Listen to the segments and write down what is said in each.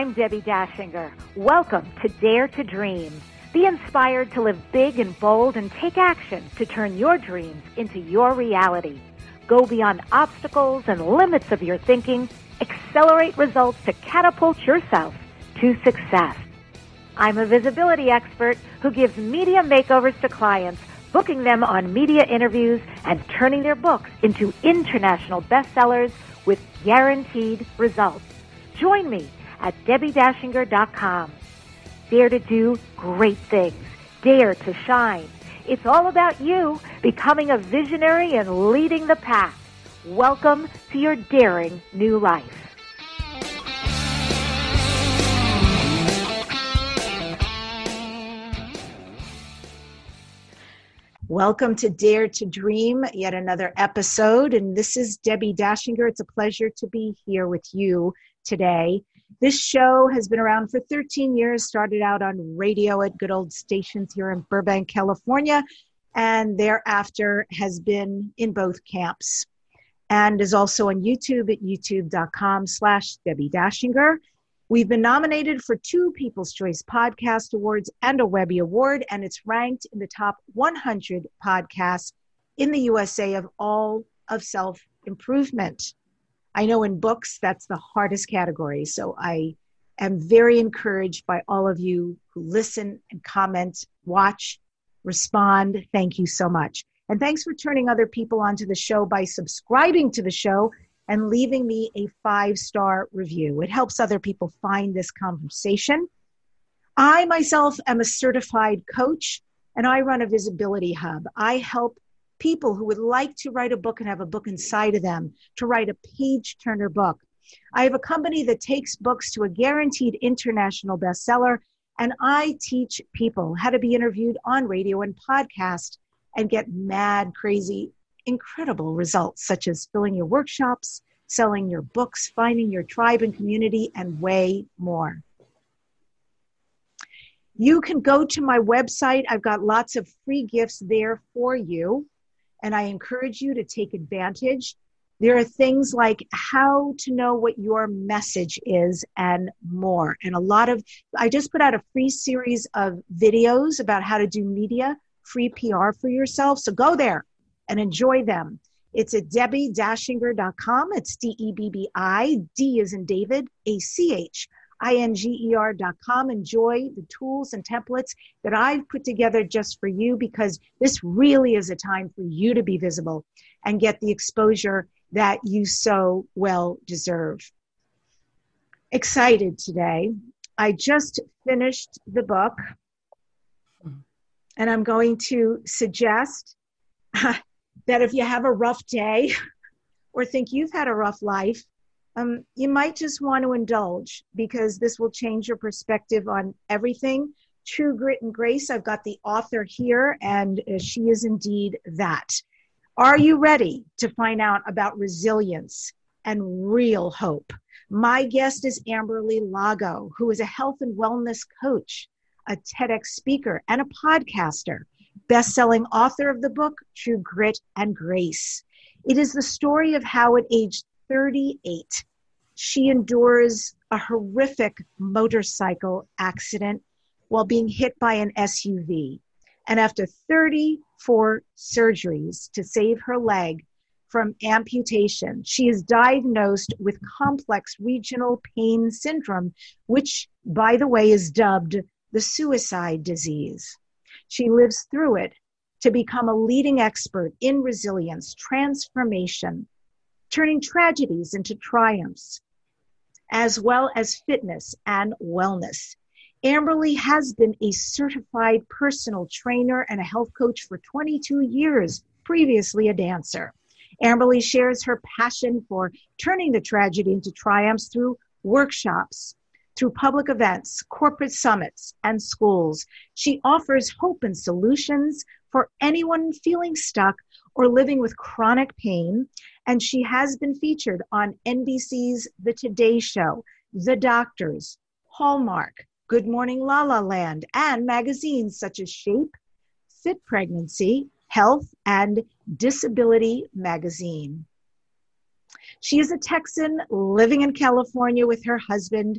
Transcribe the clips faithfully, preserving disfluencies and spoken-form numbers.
I'm Debbie Dashinger. Welcome to Dare to Dream. Be inspired to live big and bold and take action to turn your dreams into your reality. Go beyond obstacles and limits of your thinking. Accelerate results to catapult yourself to success. I'm a visibility expert who gives media makeovers to clients, booking them on media interviews and turning their books into international bestsellers with guaranteed results. Join me at debbie dashinger dot com. Dare to do great things. Dare to shine. It's all about you becoming a visionary and leading the pack. Welcome to your daring new life. Welcome to Dare to Dream, yet another episode. And this is Debbie Dashinger. It's a pleasure to be here with you today. This show has been around for thirteen years, started out on radio at good old stations here in Burbank, California, and thereafter has been in both camps and is also on YouTube at youtube.com slash Debbie Dashinger. We've been nominated for two People's Choice Podcast Awards and a Webby Award, and it's ranked in the top one hundred podcasts in the U S A of all of self-improvement. I know in books, that's the hardest category, so I am very encouraged by all of you who listen and comment, watch, respond. Thank you so much. And thanks for turning other people onto the show by subscribing to the show and leaving me a five-star review. It helps other people find this conversation. I myself am a certified coach, and I run a visibility hub. I help people who would like to write a book and have a book inside of them to write a page-turner book. I have a company that takes books to a guaranteed international bestseller, and I teach people how to be interviewed on radio and podcast and get mad, crazy, incredible results, such as filling your workshops, selling your books, finding your tribe and community, and way more. You can go to my website. I've got lots of free gifts there for you, and I encourage you to take advantage. There are things like how to know what your message is and more. And a lot of, I just put out a free series of videos about how to do media, free P R for yourself. So go there and enjoy them. It's at debbie dashinger dot com. It's D E B B I, D as in David, A C H I N G E R dot com. Enjoy the tools and templates that I've put together just for you, because this really is a time for you to be visible and get the exposure that you so well deserve. Excited today. I just finished the book, and I'm going to suggest that if you have a rough day or think you've had a rough life, um, you might just want to indulge, because this will change your perspective on everything. True Grit and Grace. I've got the author here, and uh, she is indeed that. Are you ready to find out about resilience and real hope? My guest is Amberly Lago, who is a health and wellness coach, a TEDx speaker, and a podcaster, best-selling author of the book, True Grit and Grace. It is the story of how at age thirty-eight, she endures a horrific motorcycle accident while being hit by an S U V. And after thirty-four surgeries to save her leg from amputation, she is diagnosed with complex regional pain syndrome, which, by the way, is dubbed the suicide disease. She lives through it to become a leading expert in resilience, transformation, turning tragedies into triumphs, as well as fitness and wellness. Amberly has been a certified personal trainer and a health coach for twenty-two years, previously a dancer. Amberly shares her passion for turning the tragedy into triumphs through workshops, through public events, corporate summits, and schools. She offers hope and solutions for anyone feeling stuck or living with chronic pain. And she has been featured on N B C's The Today Show, The Doctors, Hallmark, Good Morning La La Land, and magazines such as Shape, Fit Pregnancy, Health, and Disability Magazine. She is a Texan living in California with her husband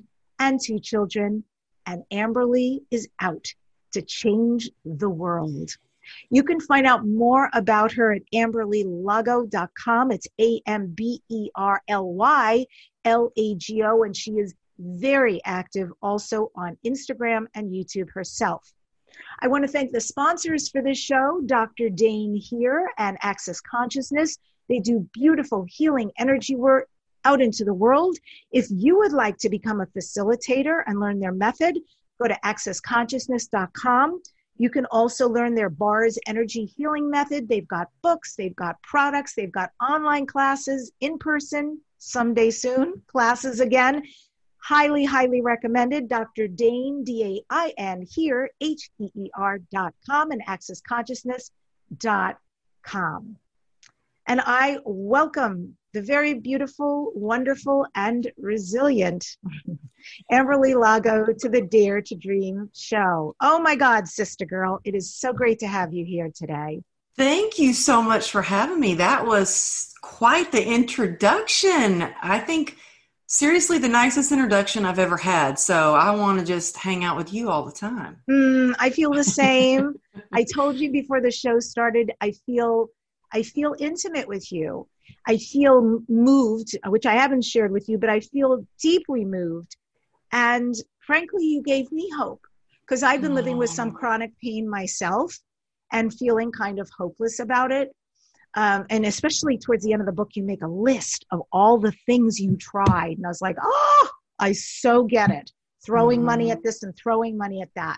and two children. And Amberly is out to change the world. You can find out more about her at amberly lago dot com. It's A M B E R L Y L A G O, and she is very active also on Instagram and YouTube herself. I want to thank the sponsors for this show, Doctor Dane here and Access Consciousness. They do beautiful healing energy work out into the world. If you would like to become a facilitator and learn their method, go to access consciousness dot com. You can also learn their bars energy healing method. They've got books, they've got products, they've got online classes, in person, someday soon, classes again. Highly, highly recommended. Doctor Dane, D A I N, here, H E E R dot com and access consciousness dot com. And I welcome the very beautiful, wonderful, and resilient Amberly Lago to the Dare to Dream show. Oh my God, sister girl, it is so great to have you here today. Thank you so much for having me. That was quite the introduction. I think, seriously, the nicest introduction I've ever had. So I want to just hang out with you all the time. Mm, I feel the same. I told you before the show started, I feel I feel intimate with you. I feel moved, which I haven't shared with you, but I feel deeply moved. And frankly, you gave me hope because I've been living with some chronic pain myself and feeling kind of hopeless about it. Um, and especially towards the end of the book, you make a list of all the things you tried. And I was like, oh, I so get it. Throwing mm-hmm. money at this and throwing money at that.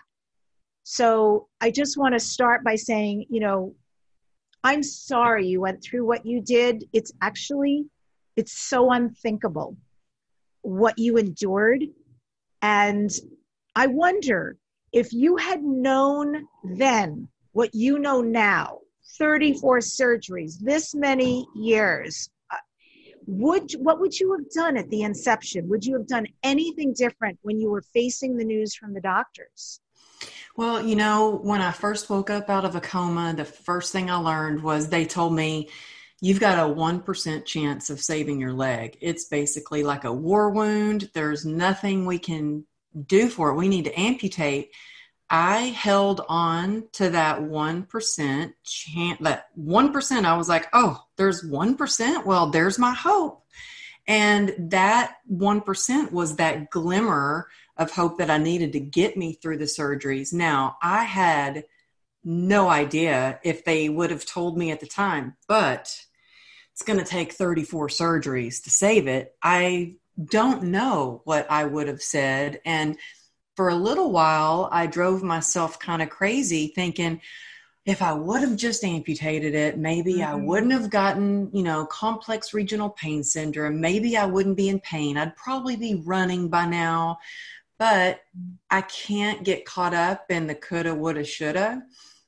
So I just want to start by saying, you know, I'm sorry you went through what you did. It's actually, it's so unthinkable what you endured. And I wonder if you had known then what you know now, thirty-four surgeries, this many years, uh, would what would you have done at the inception? Would you have done anything different when you were facing the news from the doctors? Well, you know, when I first woke up out of a coma, the first thing I learned was they told me, you've got a one percent chance of saving your leg. It's basically like a war wound. There's nothing we can do for it. We need to amputate. I held on to that one percent chance, that one percent. I was like, oh, there's one percent. Well, there's my hope. And that one percent was that glimmer of hope that I needed to get me through the surgeries. Now, I had no idea if they would have told me at the time, but it's going to take thirty-four surgeries to save it. I don't know what I would have said. And for a little while, I drove myself kind of crazy thinking, if I would have just amputated it, maybe mm-hmm. I wouldn't have gotten, you know, complex regional pain syndrome. Maybe I wouldn't be in pain. I'd probably be running by now. But I can't get caught up in the coulda, woulda, shoulda,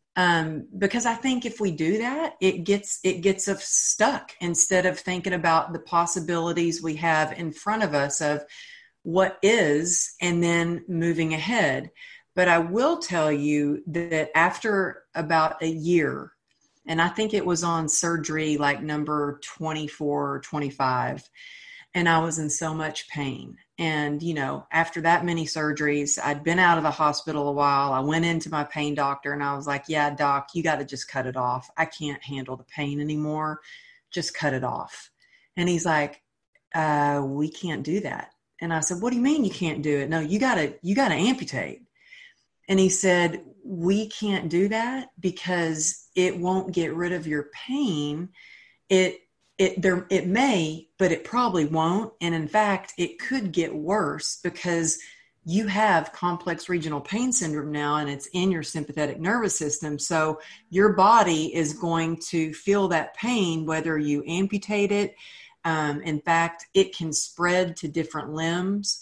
um, because I think if we do that, it gets it gets us stuck instead of thinking about the possibilities we have in front of us of what is and then moving ahead. But I will tell you that after about a year, and I think it was on surgery like number twenty-four or twenty-five, and I was in so much pain. And, you know, after that many surgeries, I'd been out of the hospital a while. I went into my pain doctor and I was like, yeah, doc, you got to just cut it off. I can't handle the pain anymore. Just cut it off. And he's like, uh, we can't do that. And I said, what do you mean you can't do it? No, you gotta, you gotta amputate. And he said, we can't do that because it won't get rid of your pain. It, It there it may, but it probably won't. And in fact, it could get worse because you have complex regional pain syndrome now and it's in your sympathetic nervous system. So your body is going to feel that pain whether you amputate it. Um, in fact, it can spread to different limbs.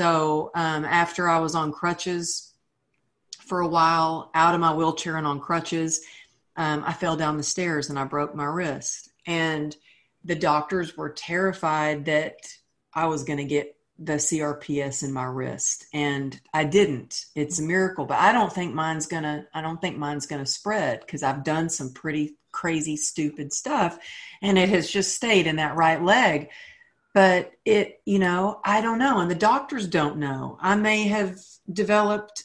So um, after I was on crutches for a while, out of my wheelchair and on crutches, um, I fell down the stairs and I broke my wrist. And the doctors were terrified that I was going to get the C R P S in my wrist, and I didn't. It's a miracle, but I don't think mine's going to, I don't think mine's going to spread because I've done some pretty crazy, stupid stuff and it has just stayed in that right leg. but it, you know, I don't know. And the doctors don't know. I may have developed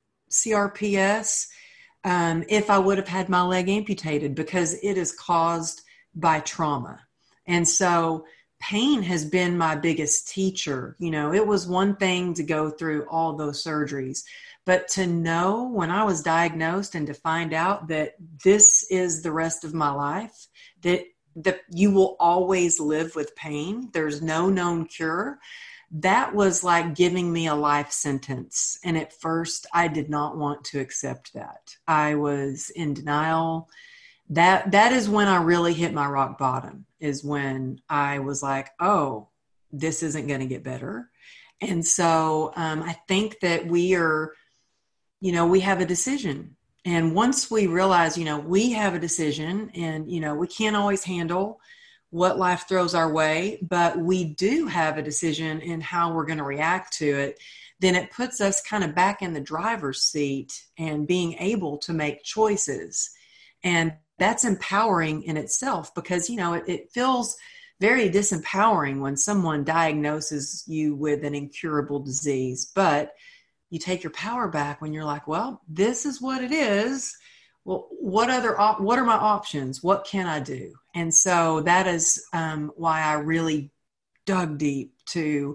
C R P S um, if I would have had my leg amputated, because it is caused by trauma. And so pain has been my biggest teacher. You know, it was one thing to go through all those surgeries, but to know when I was diagnosed and to find out that this is the rest of my life, that that you will always live with pain, there's no known cure, that was like giving me a life sentence. And at first I did not want to accept that. I was in denial. That that is when I really hit my rock bottom, is when I was like, oh, this isn't going to get better. And so um, I think that we are, you know, we have a decision. And once we realize, you know, we have a decision, and, you know, we can't always handle what life throws our way, but we do have a decision in how we're going to react to it, then it puts us kind of back in the driver's seat and being able to make choices. And that's empowering in itself, because, you know, it, it feels very disempowering when someone diagnoses you with an incurable disease, but you take your power back when you're like, well, this is what it is. Well, what other, op- what are my options? What can I do? And so that is um, why I really dug deep to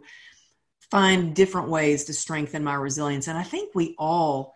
find different ways to strengthen my resilience. And I think we all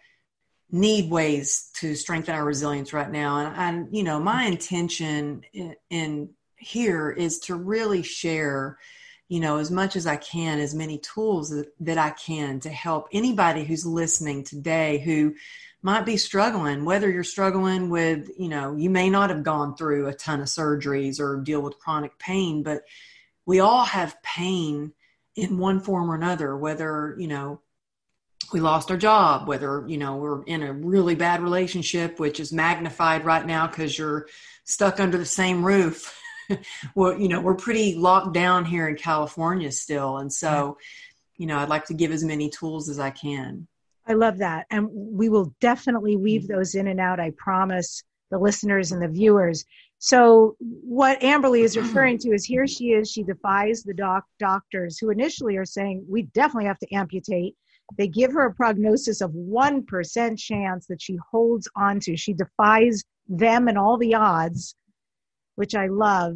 need ways to strengthen our resilience right now. And, and you know, my intention in, in here is to really share, you know, as much as I can, as many tools that, that I can to help anybody who's listening today who might be struggling, whether you're struggling with, you know, you may not have gone through a ton of surgeries or deal with chronic pain, but we all have pain in one form or another, whether, you know, we lost our job, whether, you know, we're in a really bad relationship, which is magnified right now because you're stuck under the same roof. Well, you know, we're pretty locked down here in California still. And so, you know, I'd like to give as many tools as I can. I love that. And we will definitely weave those in and out. I promise the listeners and the viewers. So what Amberly is referring to is, here she is, she defies the doc doctors who initially are saying, we definitely have to amputate. They give her a prognosis of one percent chance that she holds on to. She defies them and all the odds, which I love.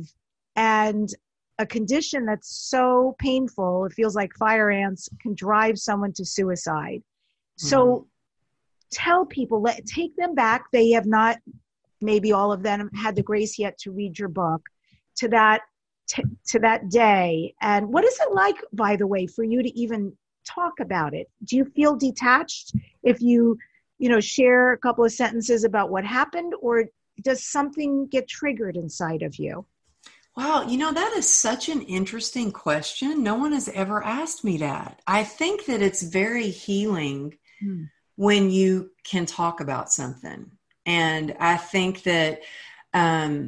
And a condition that's so painful, it feels like fire ants, can drive someone to suicide. Mm-hmm. So tell people, let take them back. They have not, maybe all of them, had the grace yet to read your book, to that, t- to that day. And what is it like, by the way, for you to even talk about it? Do you feel detached if you, you know, share a couple of sentences about what happened, or does something get triggered inside of you? Wow, you know, that is such an interesting question. No one has ever asked me that. I think that it's very healing hmm. when you can talk about something. And I think that um,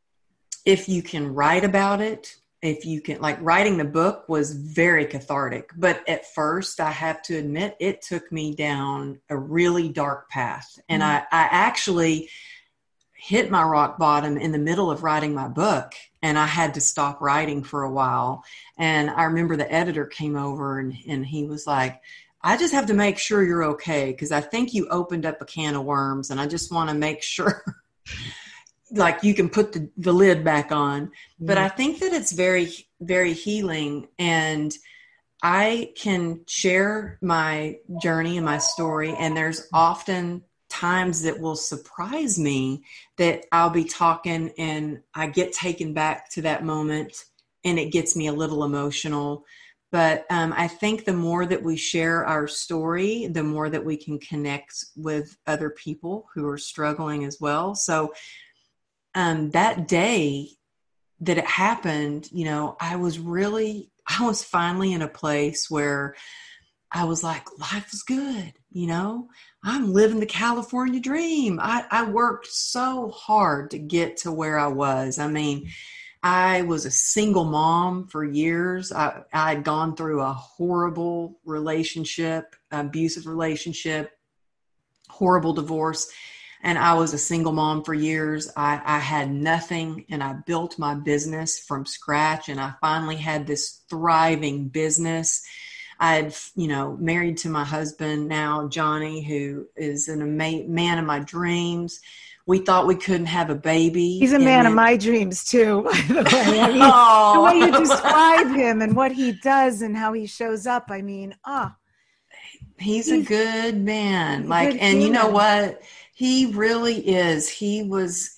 if you can write about it, if you can, like, writing the book was very cathartic. But at first, I have to admit, it took me down a really dark path. And hmm. I, I actually hit my rock bottom in the middle of writing my book, and I had to stop writing for a while. And I remember the editor came over and, and he was like, I just have to make sure you're okay, because I think you opened up a can of worms, and I just want to make sure like you can put the, the lid back on. Mm-hmm. But I think that it's very, very healing, and I can share my journey and my story, and there's often times that will surprise me that I'll be talking and I get taken back to that moment, and it gets me a little emotional. But um, I think the more that we share our story, the more that we can connect with other people who are struggling as well. So um, that day that it happened, you know, I was really, I was finally in a place where I was like, life is good. You know, I'm living the California dream. I, I worked so hard to get to where I was. I mean, I was a single mom for years. I, I had gone through a horrible relationship, abusive relationship, horrible divorce. And I was a single mom for years. I, I had nothing, and I built my business from scratch. And I finally had this thriving business. I had, you know, married to my husband now, Johnny, who is an ama- man of my dreams. We thought we couldn't have a baby. He's a man then, of my dreams too, by the way. I mean, oh. The way you describe him and what he does and how he shows up, I mean, ah. Oh, he's, he's a good man. Like, and human. You know what? He really is. He was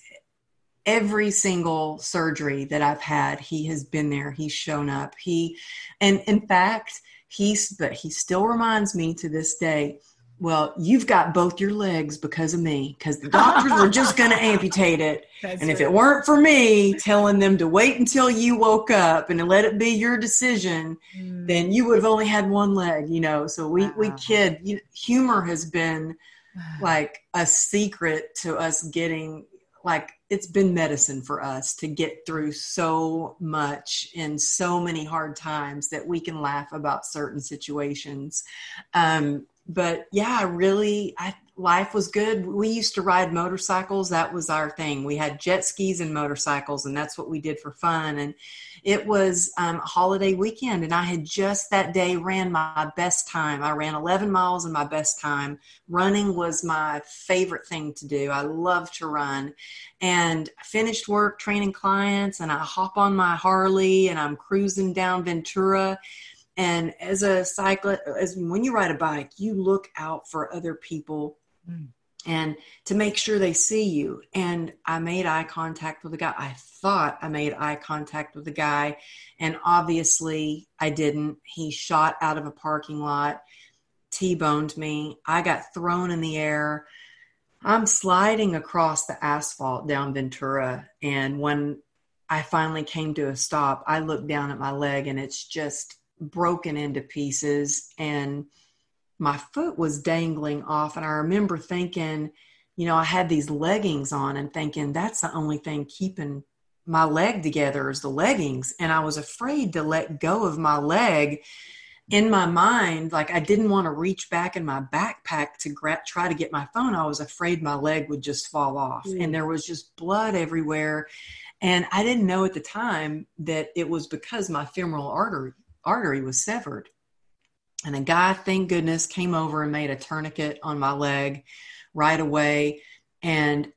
every single surgery that I've had. He has been there. He's shown up. He, and in fact, he's, but he still reminds me to this day, well, you've got both your legs because of me, because the doctors were just going to amputate it. That's and if right. it weren't for me telling them to wait until you woke up and to let it be your decision, mm. then you would have only had one leg, you know? So we, wow. we kid, you know, humor has been like a secret to us getting, like, it's been medicine for us to get through so much in so many hard times that we can laugh about certain situations. Um, But yeah, really, I, life was good. We used to ride motorcycles. That was our thing. We had jet skis and motorcycles, and that's what we did for fun. And it was um, a holiday weekend, and I had just that day ran my best time. I ran eleven miles in my best time. Running was my favorite thing to do. I love to run. And I finished work training clients, and I hop on my Harley, and I'm cruising down Ventura. And as a cyclist, as when you ride a bike, you look out for other people mm. and to make sure they see you. And I made eye contact with the guy. I thought I made eye contact with the guy, and obviously I didn't. He shot out of a parking lot, T-boned me. I got thrown in the air. I'm sliding across the asphalt down Ventura. And when I finally came to a stop, I looked down at my leg, and it's just broken into pieces, and my foot was dangling off. And I remember thinking, you know, I had these leggings on and thinking that's the only thing keeping my leg together is the leggings. And I was afraid to let go of my leg. In my mind, like, I didn't want to reach back in my backpack to gra- try to get my phone. I was afraid my leg would just fall off. Mm. And there was just blood everywhere. And I didn't know at the time that it was because my femoral artery artery was severed. And a guy, thank goodness, came over and made a tourniquet on my leg right away. And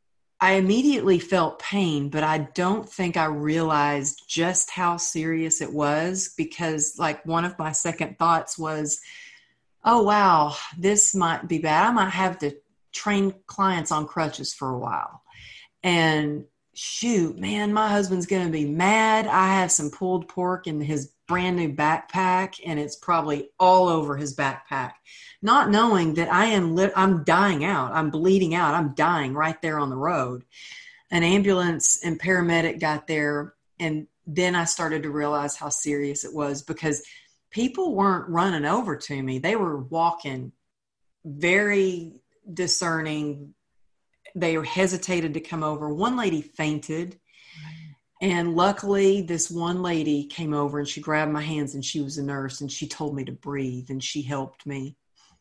I immediately felt pain, but I don't think I realized just how serious it was, because like one of my second thoughts was, oh, wow, this might be bad. I might have to train clients on crutches for a while. And shoot, man, my husband's going to be mad. I have some pulled pork in his brand new backpack, and it's probably all over his backpack, not knowing that I am, li- I'm dying out. I'm bleeding out. I'm dying right there on the road. An ambulance and paramedic got there. And then I started to realize how serious it was, because people weren't running over to me. They were walking very discerning. They hesitated to come over. One lady fainted. And luckily, this one lady came over and she grabbed my hands, and she was a nurse, and she told me to breathe, and she helped me.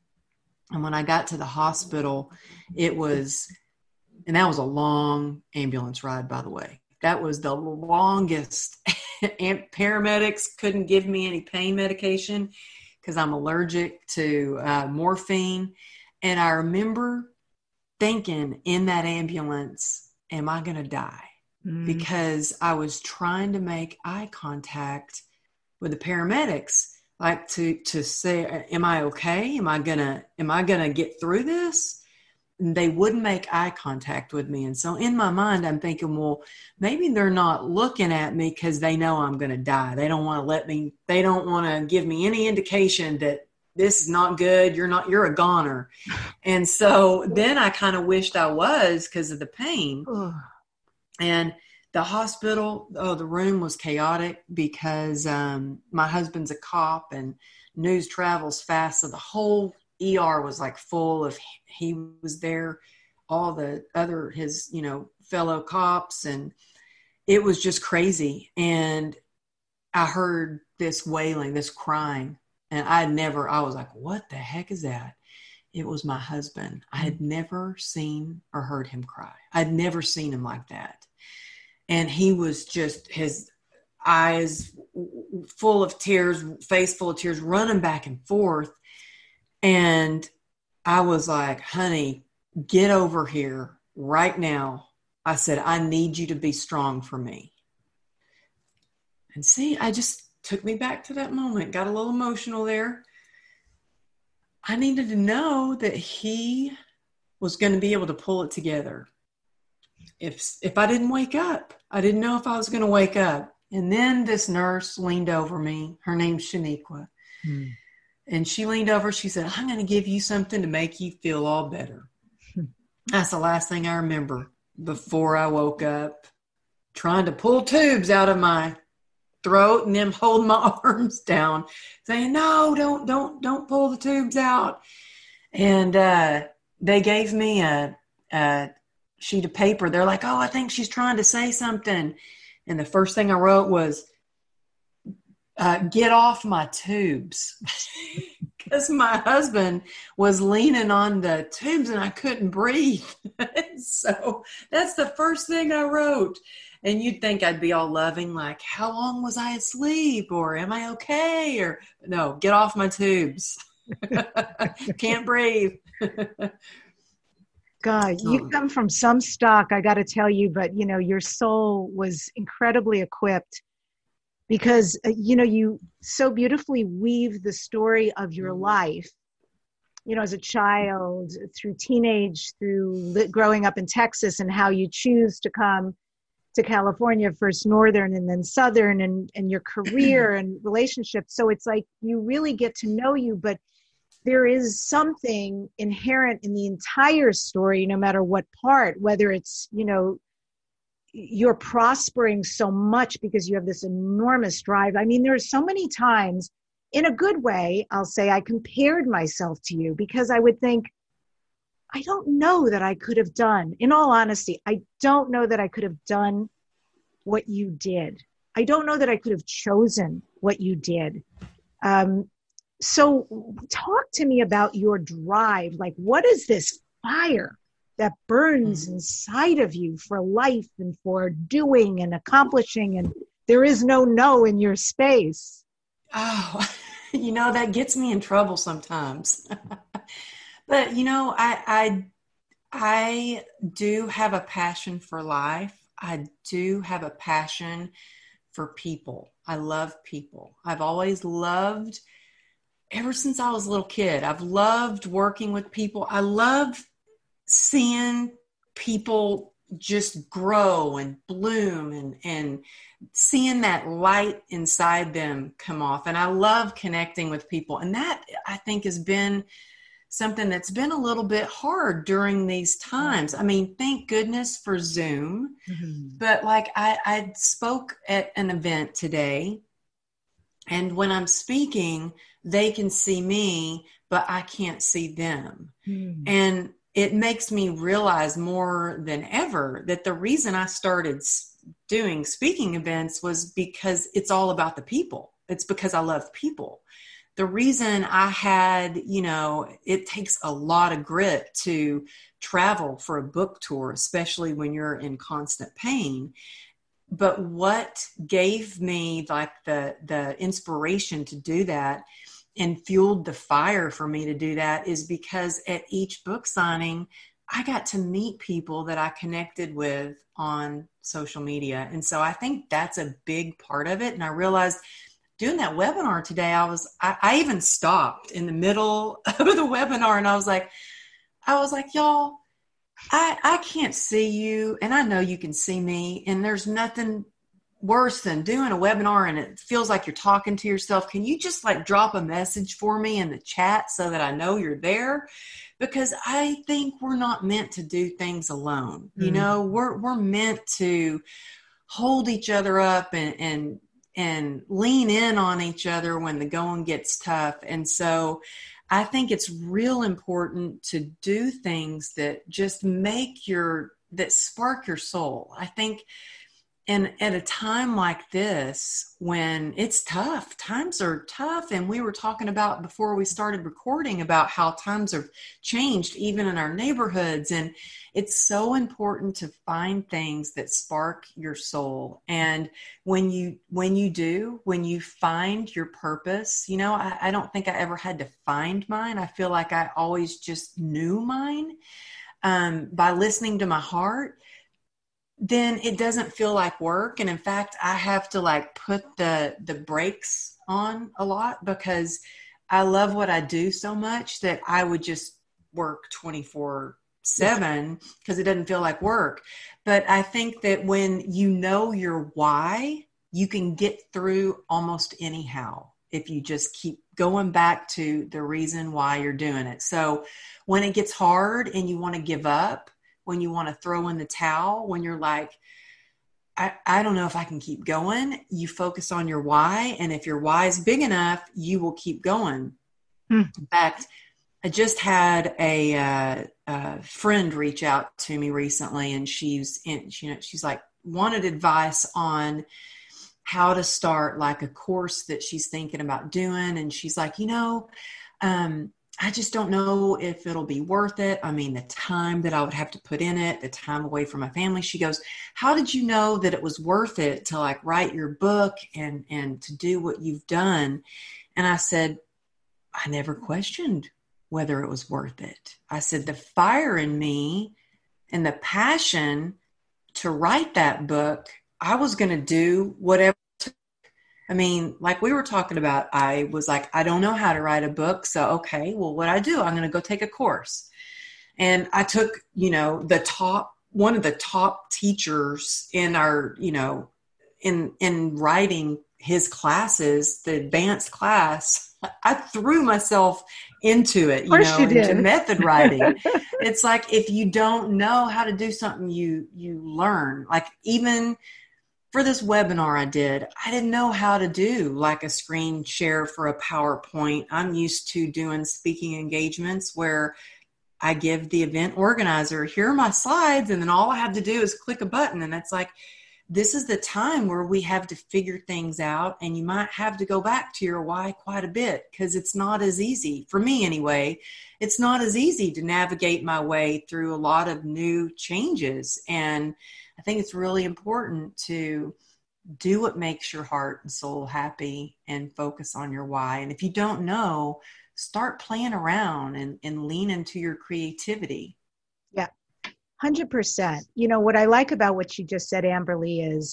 And when I got to the hospital, it was, and that was a long ambulance ride, by the way. That was the longest. And paramedics couldn't give me any pain medication because I'm allergic to uh, morphine. And I remember thinking in that ambulance, am I going to die? Because I was trying to make eye contact with the paramedics, like to, to say, am I okay? Am I gonna, am I gonna get through this? And they wouldn't make eye contact with me. And so in my mind, I'm thinking, well, maybe they're not looking at me because they know I'm going to die. They don't want to let me, they don't want to give me any indication that this is not good. You're not, you're a goner. And so then I kind of wished I was because of the pain. And the hospital, oh, the room was chaotic because um, my husband's a cop and news travels fast. So the whole E R was like full of, he was there, all the other, his, you know, fellow cops. And it was just crazy. And I heard this wailing, this crying. And I never, I was like, what the heck is that? it was my husband. I had never seen or heard him cry. I'd never seen him like that. And he was just, his eyes full of tears, face full of tears, running back and forth. And I was like, honey, get over here right now. I said, I need you to be strong for me. And see, I just took me back to that moment, got a little emotional there. I needed to know that he was going to be able to pull it together. If, if I didn't wake up, I didn't know if I was going to wake up. And then this nurse leaned over me. Her name's Shaniqua. Hmm. And she leaned over. She said, I'm going to give you something to make you feel all better. Hmm. That's the last thing I remember before I woke up, trying to pull tubes out of my throat and then holding my arms down, saying, no, don't, don't, don't pull the tubes out. And uh, they gave me a, a sheet of paper. They're like, oh, I think she's trying to say something. And the first thing I wrote was, uh, get off my tubes. Because my husband was leaning on the tubes and I couldn't breathe. So that's the first thing I wrote. And you'd think I'd be all loving, like, how long was I asleep? Or am I okay? Or no, get off my tubes. Can't breathe. God, you come from some stock, I got to tell you, but, you know, your soul was incredibly equipped because, uh, you know, you so beautifully weave the story of your life, you know, as a child, through teenage, through li- growing up in Texas, and how you choose to come to California, first Northern and then Southern, and, and your career and relationships. So it's like you really get to know you, but there is something inherent in the entire story, no matter what part, whether it's, you know, you're prospering so much because you have this enormous drive. I mean, there are so many times, in a good way, I'll say, I compared myself to you because I would think, I don't know that I could have done, in all honesty, I don't know that I could have done what you did. I don't know that I could have chosen what you did. Um, so talk to me about your drive. Like, what is this fire that burns mm-hmm. inside of you for life and for doing and accomplishing? And there is no no in your space. Oh, you know, that gets me in trouble sometimes. But, you know, I, I, I do have a passion for life. I do have a passion for people. I love people. I've always loved, ever since I was a little kid, I've loved working with people. I love seeing people just grow and bloom and, and seeing that light inside them come off. And I love connecting with people. And that, I think, has been something that's been a little bit hard during these times. I mean, thank goodness for Zoom. Mm-hmm. But like I, I spoke at an event today, and when I'm speaking, they can see me, but I can't see them. Mm-hmm. And it makes me realize more than ever that the reason I started doing speaking events was because it's all about the people. It's because I love people. The reason I had, you know, it takes a lot of grit to travel for a book tour, especially when you're in constant pain. But what gave me like the, the inspiration to do that and fueled the fire for me to do that is because at each book signing, I got to meet people that I connected with on social media. And so I think that's a big part of it. And I realized doing that webinar today, I was, I, I even stopped in the middle of the webinar and I was like, I was like, y'all, I, I can't see you and I know you can see me, and there's nothing worse than doing a webinar and it feels like you're talking to yourself. Can you just like drop a message for me in the chat so that I know you're there? Because I think we're not meant to do things alone. Mm-hmm. You know, we're, we're meant to hold each other up and, and, and lean in on each other when the going gets tough. And so I think it's real important to do things that just make your, that spark your soul. I think And at a time like this, when it's tough, times are tough. And we were talking about before we started recording about how times have changed, even in our neighborhoods. And it's so important to find things that spark your soul. And when you, when you do, when you find your purpose, you know, I, I don't think I ever had to find mine. I feel like I always just knew mine um, by listening to my heart. Then it doesn't feel like work. And in fact, I have to like put the, the brakes on a lot because I love what I do so much that I would just work twenty-four seven because it doesn't feel like work. But I think that when you know your why, you can get through almost anyhow if you just keep going back to the reason why you're doing it. So when it gets hard and you want to give up, when you want to throw in the towel, when you're like, I, I don't know if I can keep going, you focus on your why. And if your why is big enough, you will keep going. Mm. In fact, I just had a, uh, a friend reach out to me recently, and she's in, you know, she's like wanted advice on how to start like a course that she's thinking about doing. And she's like, you know, um, I just don't know if it'll be worth it. I mean, the time that I would have to put in it, the time away from my family. She goes, how did you know that it was worth it to like write your book and, and to do what you've done? And I said, I never questioned whether it was worth it. I said, the fire in me and the passion to write that book, I was going to do whatever. I mean, like we were talking about, I was like, I don't know how to write a book. So, okay, well, what I do, I'm going to go take a course. And I took, you know, the top, one of the top teachers in our, you know, in, in writing his classes, the advanced class. I threw myself into it, you know, you into method writing. It's like, if you don't know how to do something, you, you learn. Like even for this webinar I did, I didn't know how to do like a screen share for a PowerPoint. I'm used to doing speaking engagements where I give the event organizer, here are my slides, and then all I have to do is click a button. And it's like, this is the time where we have to figure things out, and you might have to go back to your why quite a bit because it's not as easy, for me anyway, it's not as easy to navigate my way through a lot of new changes. And I think it's really important to do what makes your heart and soul happy and focus on your why. And if you don't know, start playing around and, and lean into your creativity. Yeah, one hundred percent. You know, what I like about what you just said, Amberly, is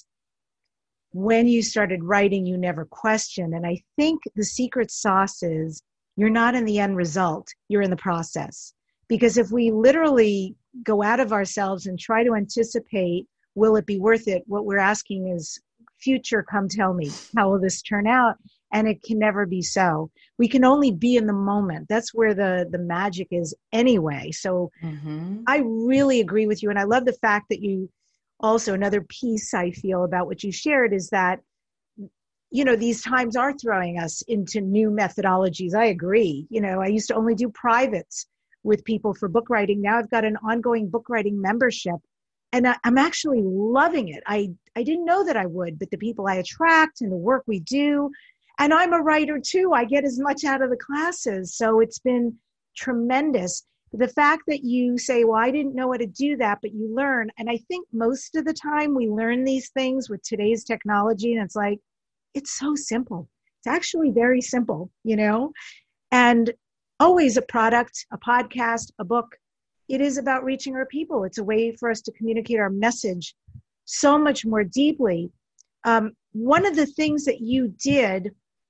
when you started writing, you never questioned. And I think the secret sauce is you're not in the end result, you're in the process. Because if we literally go out of ourselves and try to anticipate, will it be worth it? What we're asking is, future, come tell me, how will this turn out? And it can never be so. We can only be in the moment. That's where the, the magic is anyway. So mm-hmm. I really agree with you. And I love the fact that you also, another piece I feel about what you shared is that, you know, these times are throwing us into new methodologies. I agree. You know, I used to only do privates with people for book writing. Now I've got an ongoing book writing membership. And I, I'm actually loving it. I, I didn't know that I would, but the people I attract and the work we do, and I'm a writer too. I get as much out of the classes. So it's been tremendous. The fact that you say, well, I didn't know how to do that, but you learn. And I think most of the time we learn these things with today's technology. And it's like, it's so simple. It's actually very simple, you know, and always a product, a podcast, a book. It is about reaching our people. It's a way for us to communicate our message so much more deeply. Um, one of the things that you did,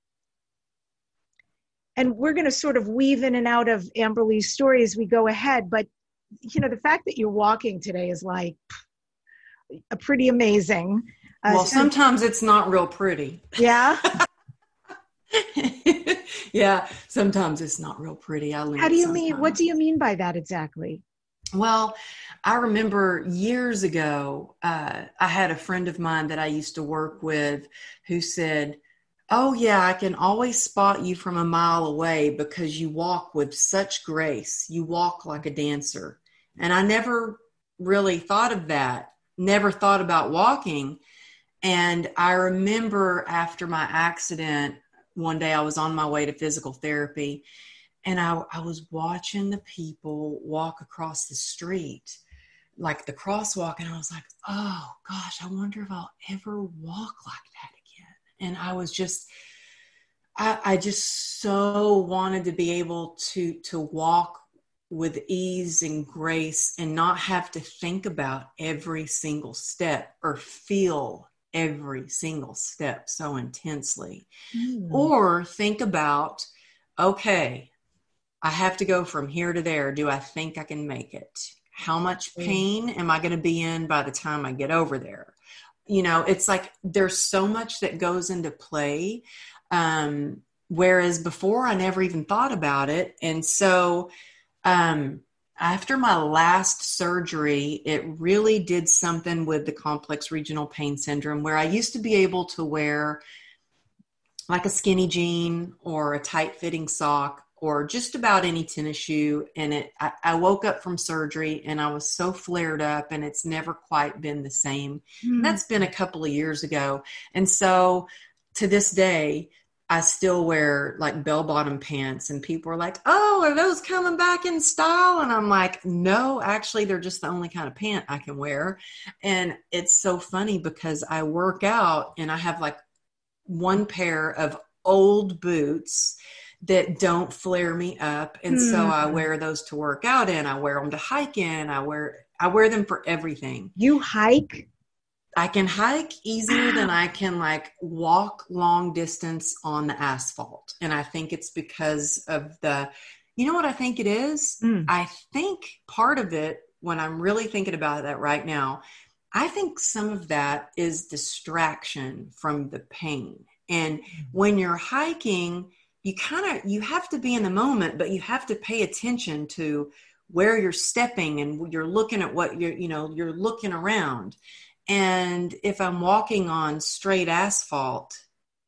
and we're going to sort of weave in and out of Amberly's story as we go ahead, but you know, the fact that you're walking today is like a pretty amazing. Uh, well, so, sometimes it's not real pretty. Yeah. Yeah, sometimes it's not real pretty. I How do you sometimes. mean? What do you mean by that exactly? Well, I remember years ago, uh, I had a friend of mine that I used to work with who said, oh yeah, I can always spot you from a mile away because you walk with such grace. You walk like a dancer. And I never really thought of that, never thought about walking And I remember after my accident, one day I was on my way to physical therapy, and I, I was watching the people walk across the street, like the crosswalk. And I was like, oh gosh, I wonder if I'll ever walk like that again. And I was just, I, I just so wanted to be able to, to walk with ease and grace and not have to think about every single step or feel every single step so intensely. Mm. Or think about, okay, I have to go from here to there. Do I think I can make it? How much pain am I going to be in by the time I get over there? You know, it's like there's so much that goes into play. Um, whereas before I never even thought about it. And so um, after my last surgery, it really did something with the complex regional pain syndrome, where I used to be able to wear like a skinny jean or a tight fitting sock or just about any tennis shoe. And it, I, I woke up from surgery and I was so flared up, and it's never quite been the same. Mm. And that's been a couple of years ago. And so to this day, I still wear like bell bottom pants, and people are like, oh, are those coming back in style? And I'm like, no, actually they're just the only kind of pant I can wear. And it's so funny because I work out and I have like one pair of old boots that don't flare me up. And mm. so I wear those to work out in, I wear them to hike in, I wear, I wear them for everything. You hike? I can hike easier than I can like walk long distance on the asphalt. And I think it's because of the, you know what I think it is? Mm. I think part of it, when I'm really thinking about that right now, I think some of that is distraction from the pain. And when you're hiking, you kind of, you have to be in the moment, but you have to pay attention to where you're stepping and you're looking at what you're, you know, you're looking around. And if I'm walking on straight asphalt,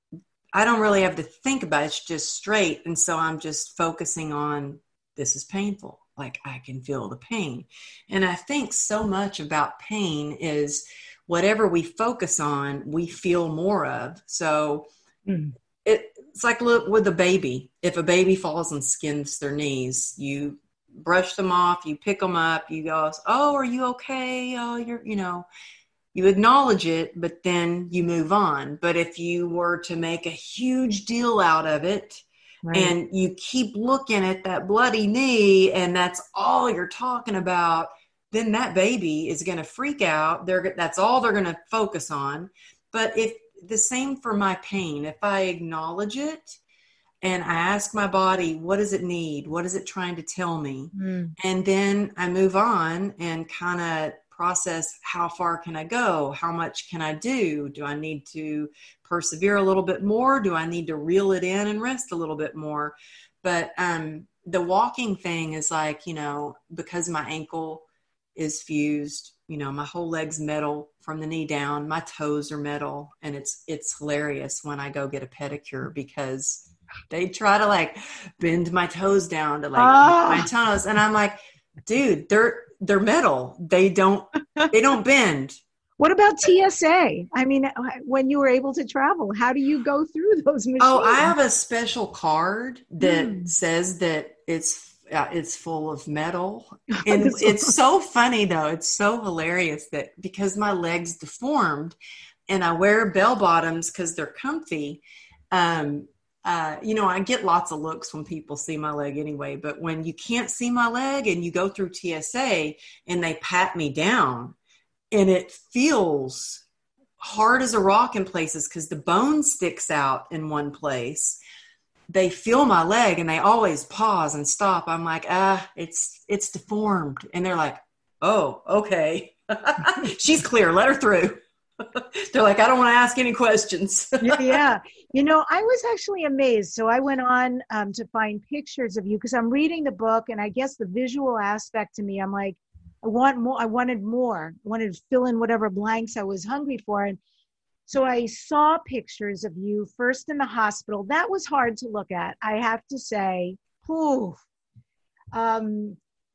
I don't really have to think about it. It's just straight. And so I'm just focusing on, this is painful. Like I can feel the pain. And I think so much about pain is whatever we focus on, we feel more of. So mm. it, it's like look with a baby. If a baby falls and skins their knees, you brush them off, you pick them up, you go, oh, are you okay? Oh, you're, you know, you acknowledge it, but then you move on. But if you were to make a huge deal out of it, right, and you keep looking at that bloody knee and that's all you're talking about, then that baby is going to freak out. They're, that's all they're going to focus on. But if the same for my pain, if I acknowledge it and I ask my body, what does it need? What is it trying to tell me? Mm. And then I move on and kind of process, how far can I go? How much can I do? Do I need to persevere a little bit more? Do I need to reel it in and rest a little bit more? But um, the walking thing is like, you know, because my ankle is fused, you know, my whole leg's metal from the knee down, my toes are metal. And it's, it's hilarious when I go get a pedicure because they try to like bend my toes down to like oh. my toes. And I'm like, dude, they're, they're metal. They don't, they don't bend. What about T S A? I mean, when you were able to travel, how do you go through those machines? Oh, I have a special card that mm. says that it's, uh, it's full of metal. And it's so funny though. It's so hilarious that because my leg's deformed and I wear bell bottoms because they're comfy. Um, Uh, you know, I get lots of looks when people see my leg anyway, but when you can't see my leg and you go through T S A and they pat me down and it feels hard as a rock in places because the bone sticks out in one place, they feel my leg and they always pause and stop. I'm like, ah, it's, it's deformed. And they're like, oh, okay. She's clear. Let her through. They're like, I don't want to ask any questions. Yeah. You know, I was actually amazed. So I went on um, to find pictures of you because I'm reading the book and I guess the visual aspect to me, I'm like, I want more. I wanted more. I wanted to fill in whatever blanks I was hungry for. And so I saw pictures of you first in the hospital. That was hard to look at, I have to say. Whew. Um,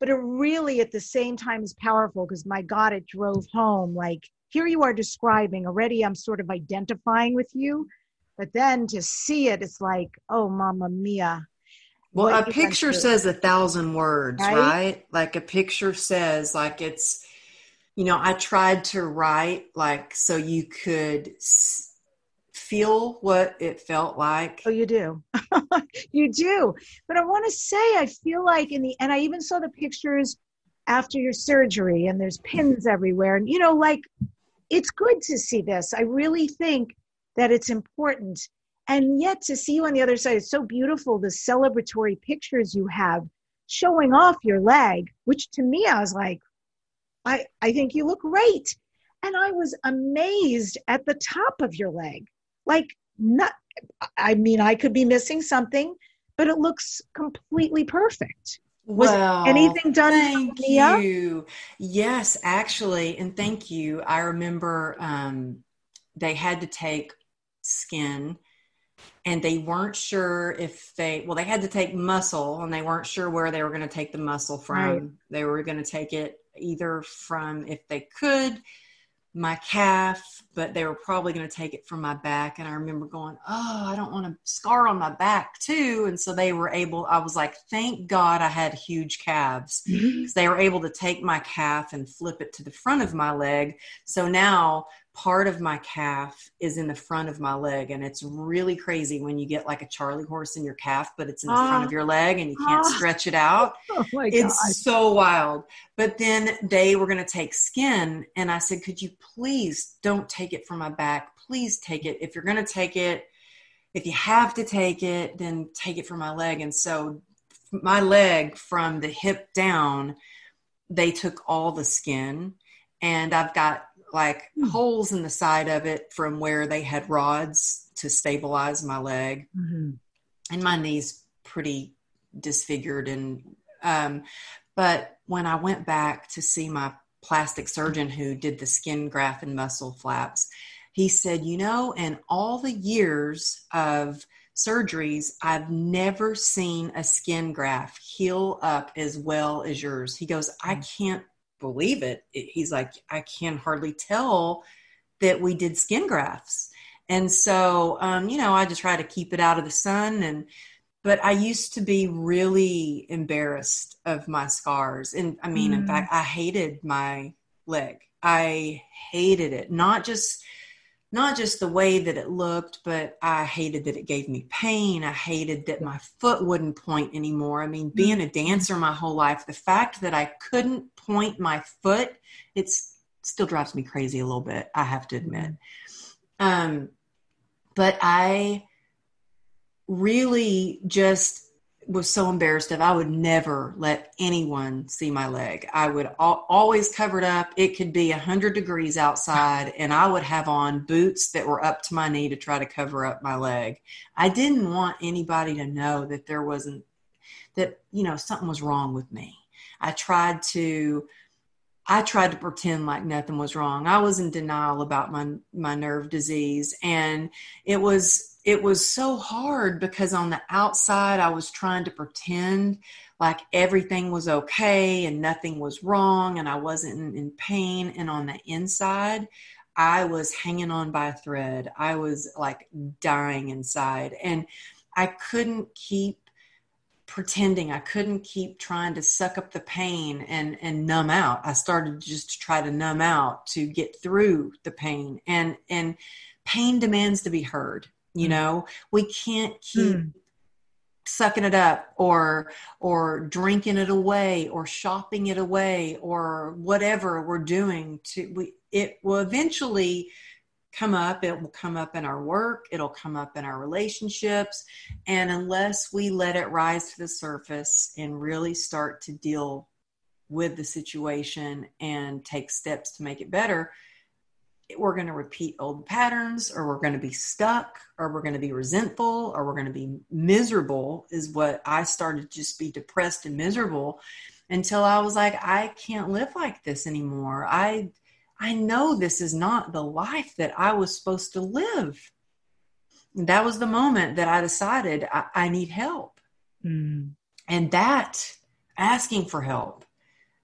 but it really at the same time is powerful because my God, it drove home. Like here you are describing already, I'm sort of identifying with you, but then to see it, it's like, oh, Mamma Mia. Well, What a you went picture through, says a thousand words, right? right? Like a picture says, like it's, you know, I tried to write like so you could s- feel what it felt like. Oh, you do. You do. But I want to say, I feel like in the, and I even saw the pictures after your surgery and there's pins everywhere. And, you know, like it's good to see this. I really think that it's important. And yet to see you on the other side, it's so beautiful. The celebratory pictures you have showing off your leg, which to me, I was like, I, I think you look great. And I was amazed at the top of your leg. Like, not, I mean, I could be missing something, but it looks completely perfect. Was Well, anything done thank for Mia? you. Yes, actually, and thank you. I remember um, they had to take skin and they weren't sure if they, well, they had to take muscle and they weren't sure where they were going to take the muscle from. Right. They were going to take it either from, if they could, my calf, but they were probably going to take it from my back. And I remember going, oh, I don't want a scar on my back too. And so they were able, I was like, thank God I had huge calves because they were able to take my calf and flip it to the front of my leg. So now part of my calf is in the front of my leg. And it's really crazy when you get like a Charlie horse in your calf, but it's in the front of your leg and you can't stretch it out. Oh my God. It's so wild. But then they were going to take skin. And I said, could you please don't take it from my back? Please take it. If you're going to take it, if you have to take it, then take it from my leg. And so my leg from the hip down, they took all the skin and I've got like mm. holes in the side of it from where they had rods to stabilize my leg. Mm-hmm. And my knee's pretty disfigured. And, um, but when I went back to see my plastic surgeon who did the skin graft and muscle flaps, he said, you know, in all the years of surgeries, I've never seen a skin graft heal up as well as yours. He goes, I can't believe it. He's like, I can hardly tell that we did skin grafts. And so, um, you know, I just try to keep it out of the sun. And, but I used to be really embarrassed of my scars. And I mean, mm. in fact, I hated my leg. I hated it. Not just, not just the way that it looked, but I hated that it gave me pain. I hated that my foot wouldn't point anymore. I mean, being a dancer my whole life, the fact that I couldn't point my foot, it's still drives me crazy a little bit, I have to admit. Um, but I really just was so embarrassed of, I would never let anyone see my leg. I would al- always cover it up. It could be a hundred degrees outside and I would have on boots that were up to my knee to try to cover up my leg. I didn't want anybody to know that there wasn't, that, you know, something was wrong with me. I tried to, I tried to pretend like nothing was wrong. I was in denial about my, my nerve disease. And it was, it was so hard because on the outside, I was trying to pretend like everything was okay and nothing was wrong and I wasn't in, in pain. And on the inside, I was hanging on by a thread. I was like dying inside and I couldn't keep pretending. I couldn't keep trying to suck up the pain and, and numb out. I started just to try to numb out to get through the pain, and, and pain demands to be heard. You know, we can't keep mm. sucking it up or, or drinking it away or shopping it away or whatever we're doing to, we, it will eventually come up. It will come up in our work. It'll come up in our relationships. And unless we let it rise to the surface and really start to deal with the situation and take steps to make it better, we're going to repeat old patterns, or we're going to be stuck, or we're going to be resentful, or we're going to be miserable is what I started to just be depressed and miserable until I was like, I can't live like this anymore. I, I know this is not the life that I was supposed to live. And that was the moment that I decided I, I need help. Mm. And that asking for help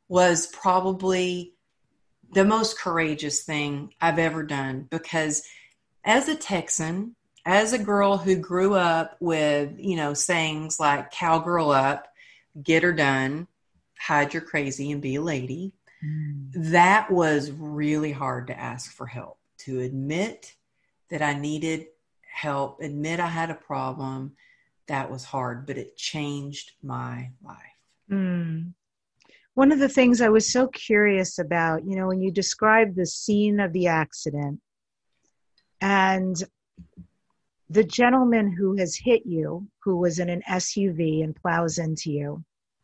was probably the most courageous thing I've ever done, because as a Texan, as a girl who grew up with, you know, sayings like cowgirl up, get her done, hide your crazy and be a lady. Mm. That was really hard to ask for help, to admit that I needed help, admit I had a problem. That was hard, but it changed my life. Mm. One of the things I was so curious about, you know, when you described the scene of the accident and the gentleman who has hit you, who was in an S U V and plows into you,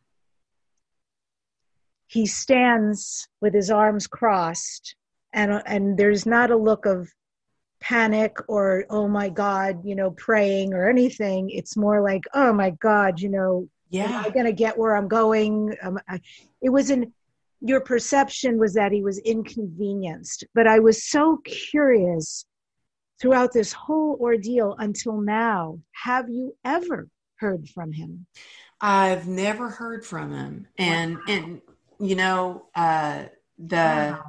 he stands with his arms crossed, and and there's not a look of panic or, oh my God, you know, praying or anything. It's more like, oh my God, you know, yeah. Am I going to get where I'm going? Um, I, it was in, your perception was that he was inconvenienced, but I was so curious throughout this whole ordeal until now, have you ever heard from him? I've never heard from him. And, wow. and you know, uh, the, wow.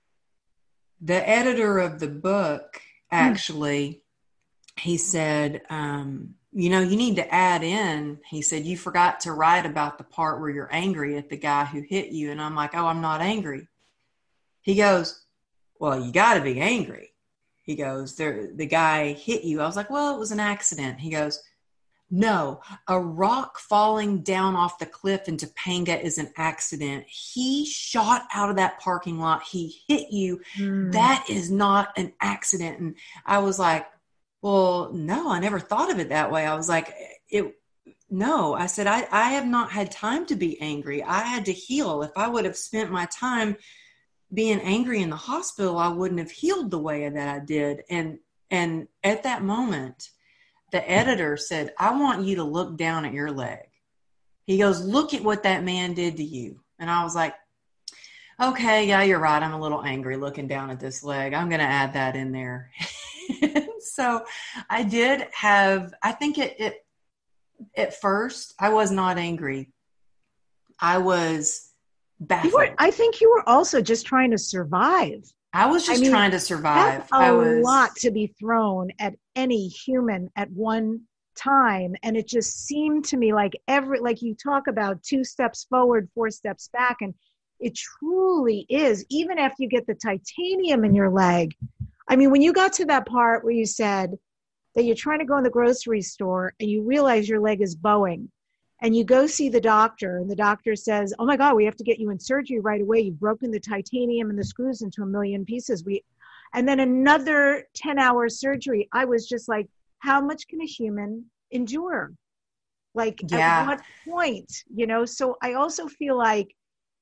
the editor of the book, actually, hmm. he said, um, you know, you need to add in, he said, you forgot to write about the part where you're angry at the guy who hit you. And I'm like, oh, I'm not angry. He goes, well, you got to be angry. He goes, there, the guy hit you. I was like, well, it was an accident. He goes, no, a rock falling down off the cliff in Topanga is an accident. He shot out of that parking lot. He hit you. Mm. That is not an accident. And I was like, well, no, I never thought of it that way. I was like, it, no, I said, I, I have not had time to be angry. I had to heal. If I would have spent my time being angry in the hospital, I wouldn't have healed the way that I did. And, and at that moment, the editor said, I want you to look down at your leg. He goes, look at what that man did to you. And I was like, okay, yeah, you're right. I'm a little angry looking down at this leg. I'm going to add that in there. So I did have, I think it, it, at first I was not angry. I was baffled. You were, I think you were also just trying to survive. I was just I mean, trying to survive. That's a I was, lot to be thrown at any human at one time. And it just seemed to me like every, like you talk about two steps forward, four steps back. And it truly is, even after you get the titanium in your leg. I mean, when you got to that part where you said that you're trying to go in the grocery store and you realize your leg is bowing and you go see the doctor and the doctor says, oh my God, we have to get you in surgery right away. You've broken the titanium and the screws into a million pieces. We, and then another ten hour surgery. I was just like, how much can a human endure? Like yeah. At what point, you know? So I also feel like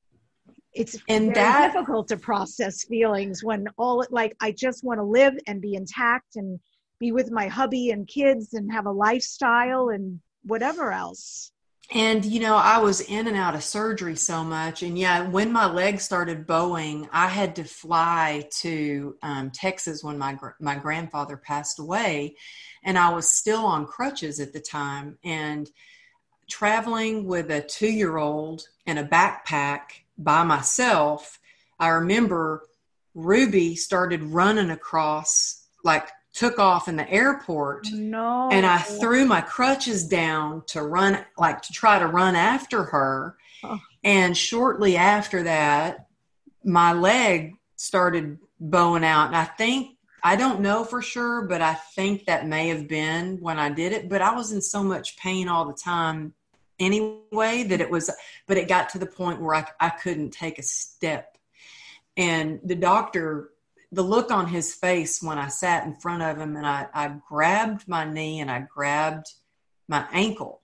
it's and very that, difficult to process feelings when all like, I just want to live and be intact and be with my hubby and kids and have a lifestyle and whatever else. And, you know, I was in and out of surgery so much. And yeah, when my leg started bowing, I had to fly to um, Texas when my, my grandfather passed away. And I was still on crutches at the time. And traveling with a two-year-old in a backpack by myself, I remember Ruby started running across, like took off in the airport. No. And I threw my crutches down to run, like to try to run after her. Oh. And shortly after that, my leg started bowing out. And I think, I don't know for sure, but I think that may have been when I did it. But I was in so much pain all the time anyway that it was, but it got to the point where I, I couldn't take a step. And the doctor, the look on his face when I sat in front of him and I, I grabbed my knee and I grabbed my ankle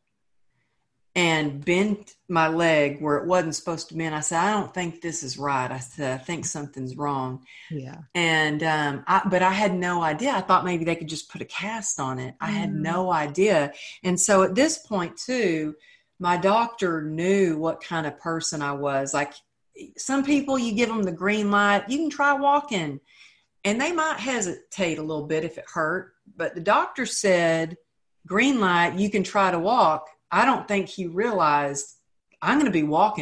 and bent my leg where it wasn't supposed to be. And I said, I don't think this is right. I said, I think something's wrong. Yeah. And, um, I, but I had no idea. I thought maybe they could just put a cast on it. I mm. had no idea. And so at this point too, my doctor knew what kind of person I was. Like some people, you give them the green light, you can try walking and they might hesitate a little bit if it hurt. But the doctor said, green light, you can try to walk. I don't think he realized I'm going to be walking.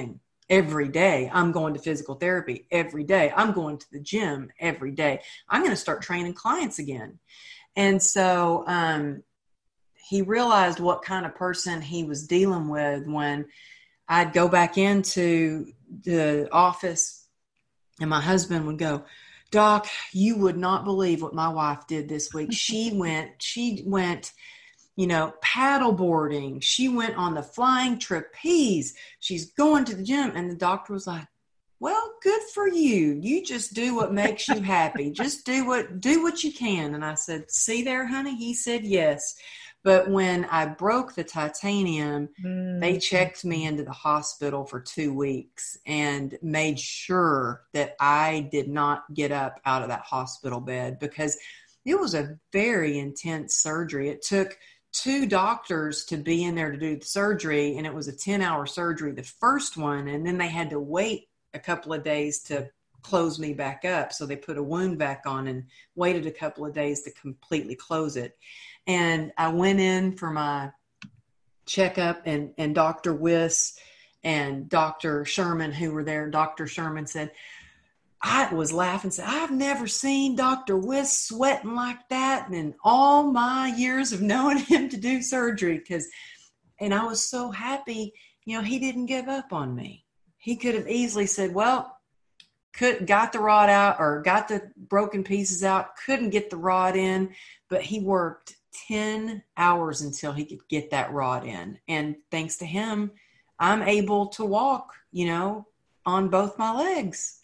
every day. I'm going to physical therapy every day. I'm going to the gym every day. I'm going to start training clients again. And so um, he realized what kind of person he was dealing with when I'd go back into the office and my husband would go, Doc, you would not believe what my wife did this week. She went, she went, you know, paddle boarding. She went on the flying trapeze. She's going to the gym. And the doctor was like, well, good for you. You just do what makes you happy. Just do what, do what you can. And I said, see there, honey? He said, yes. But when I broke the titanium, mm. they checked me into the hospital for two weeks and made sure that I did not get up out of that hospital bed, because it was a very intense surgery. It took two doctors to be in there to do the surgery, and it was a ten hour surgery, the first one, and then they had to wait a couple of days to close me back up. So they put a wound back on and waited a couple of days to completely close it. And I went in for my checkup, and, and Doctor Wiss and Doctor Sherman, who were there, Doctor Sherman said, I was laughing, said, I've never seen Doctor Wiss sweating like that in all my years of knowing him to do surgery. Cause, and I was so happy, you know, he didn't give up on me. He could have easily said, well, could got the rod out or got the broken pieces out, couldn't get the rod in, but he worked ten hours until he could get that rod in. And thanks to him, I'm able to walk, you know, on both my legs.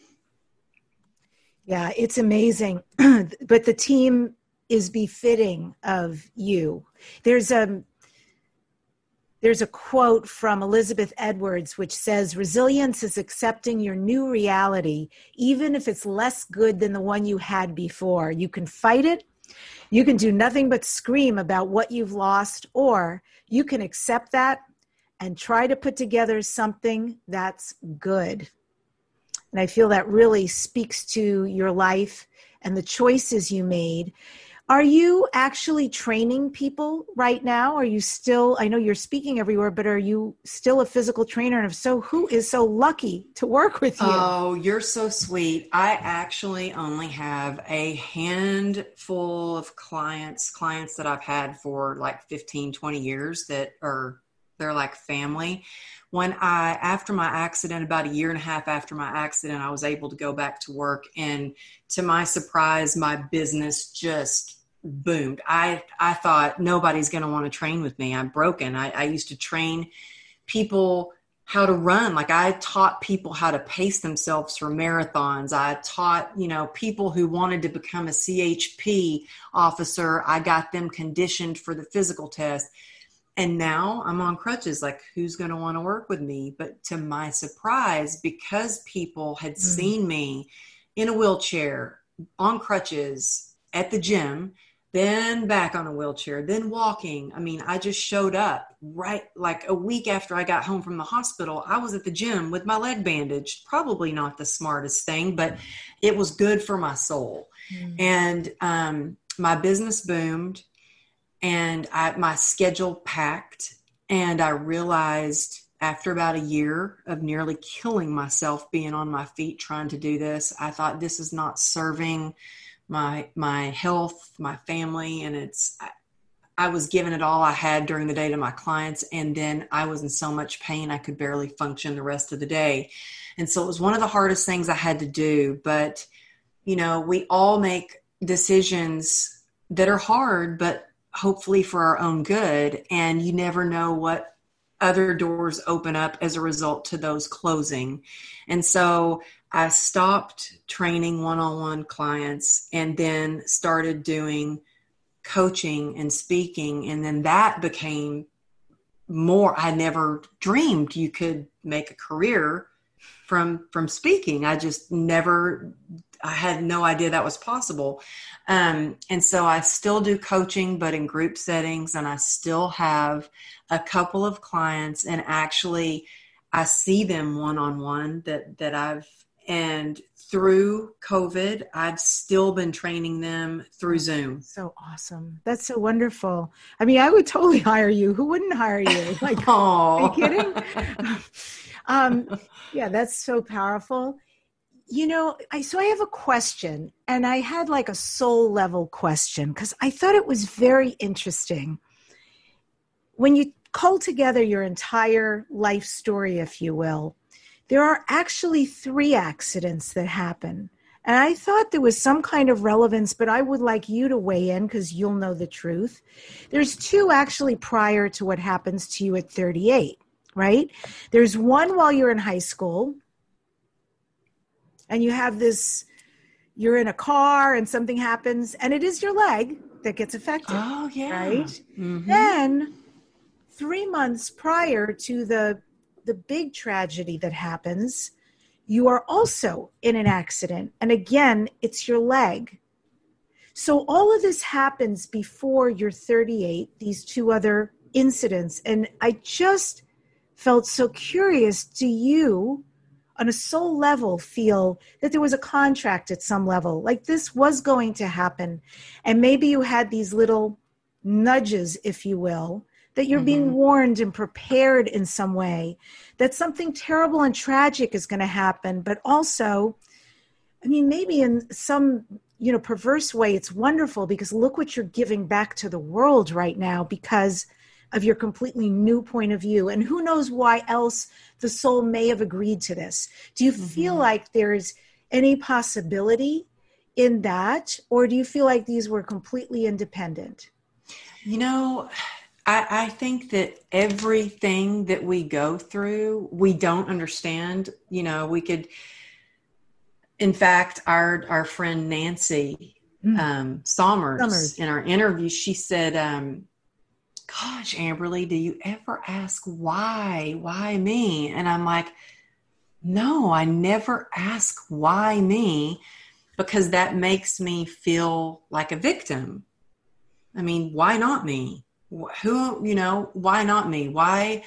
Yeah, it's amazing. But the team is befitting of you. There's a, there's a quote from Elizabeth Edwards, which says, resilience is accepting your new reality, even if it's less good than the one you had before. You can fight it. You can do nothing but scream about what you've lost, or you can accept that and try to put together something that's good. And I feel that really speaks to your life and the choices you made. Are you actually training people right now? Are you still, I know you're speaking everywhere, but are you still a physical trainer? And if so, who is so lucky to work with you? Oh, you're so sweet. I actually only have a handful of clients, clients that I've had for like fifteen, twenty years that are, they're like family. When I, after my accident, about a year and a half after my accident, I was able to go back to work. And to my surprise, my business just boomed. I, I thought nobody's going to want to train with me. I'm broken. I, I used to train people how to run. Like I taught people how to pace themselves for marathons. I taught, you know, people who wanted to become a C H P officer. I got them conditioned for the physical test. And now I'm on crutches. Like, who's going to want to work with me? But to my surprise, because people had mm. seen me in a wheelchair, on crutches, at the gym, then back on a wheelchair, then walking. I mean, I just showed up right like a week after I got home from the hospital. I was at the gym with my leg bandaged. Probably not the smartest thing, but it was good for my soul. Mm. And um, my business boomed. And I, my schedule packed, and I realized after about a year of nearly killing myself being on my feet trying to do this, I thought this is not serving my my health, my family, and it's I, I was giving it all I had during the day to my clients, and then I was in so much pain I could barely function the rest of the day. And so it was one of the hardest things I had to do. But, you know, we all make decisions that are hard, but hopefully for our own good. And you never know what other doors open up as a result to those closing. And so I stopped training one-on-one clients and then started doing coaching and speaking. And then that became more, I never dreamed you could make a career from, from speaking. I just never, I had no idea that was possible. Um, and so I still do coaching, but in group settings, and I still have a couple of clients, and actually I see them one-on-one that, that I've, and through COVID, I've still been training them through Zoom. So awesome. That's so wonderful. I mean, I would totally hire you. Who wouldn't hire you? Like, are you kidding? um, yeah, that's so powerful. You know, I so I have a question, and I had like a soul level question because I thought it was very interesting. When you cull together your entire life story, if you will, there are actually three accidents that happen. And I thought there was some kind of relevance, but I would like you to weigh in because you'll know the truth. There's two actually prior to what happens to you at thirty-eight, right? There's one while you're in high school, and you have this, you're in a car and something happens, and it is your leg that gets affected. Oh, yeah. Right? Mm-hmm. Then three months prior to the the big tragedy that happens, you are also in an accident. And again, it's your leg. So all of this happens before you're thirty-eight, these two other incidents. And I just felt so curious. Do you, on a soul level, feel that there was a contract at some level, like this was going to happen? And maybe you had these little nudges, if you will, that you're mm-hmm. being warned and prepared in some way, that something terrible and tragic is going to happen. But also, I mean, maybe in some, you know, perverse way, it's wonderful because look what you're giving back to the world right now because of your completely new point of view. And who knows why else the soul may have agreed to this. Do you mm-hmm. feel like there's any possibility in that? Or do you feel like these were completely independent? You know, I, I think that everything that we go through, we don't understand. You know, we could, in fact, our, our friend Nancy mm. um, Sommers, Sommers, in our interview, she said, um, gosh, Amberly, do you ever ask why? Why me? And I'm like, no, I never ask why me, because that makes me feel like a victim. I mean, why not me? Who, you know, why not me? Why